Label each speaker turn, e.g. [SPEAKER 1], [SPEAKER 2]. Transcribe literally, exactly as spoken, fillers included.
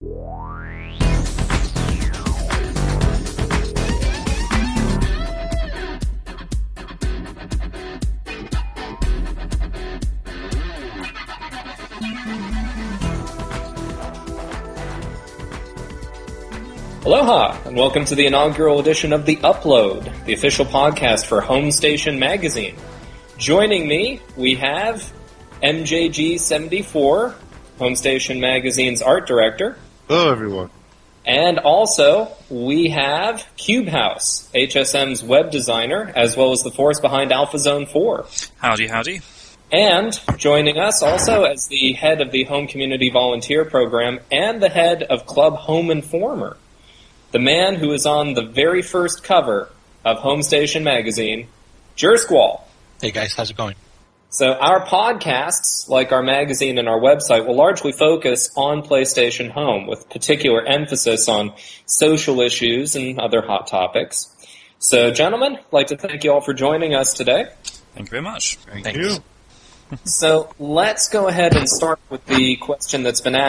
[SPEAKER 1] Aloha, and welcome to the inaugural edition of The Upload, the official podcast for Home Station Magazine. Joining me, we have M J G seventy-four, Home Station Magazine's art director.
[SPEAKER 2] Hello, everyone.
[SPEAKER 1] And also, we have CubeHouse, H S M's web designer, as well as the force behind AlphaZone four.
[SPEAKER 3] Howdy, howdy.
[SPEAKER 1] And joining us also as the head of the Home Community Volunteer Program and the head of Club Home Informer, the man who is on the very first cover of Home Station Magazine, Jersquall.
[SPEAKER 4] Hey guys, how's it going?
[SPEAKER 1] So our podcasts, like our magazine and our website, will largely focus on PlayStation Home, with particular emphasis on social issues and other hot topics. So, gentlemen, I'd like to thank you all for joining us today.
[SPEAKER 3] Thank you very much.
[SPEAKER 2] Thank
[SPEAKER 3] Thanks.
[SPEAKER 2] you.
[SPEAKER 1] So let's go ahead and start with the question that's been asked.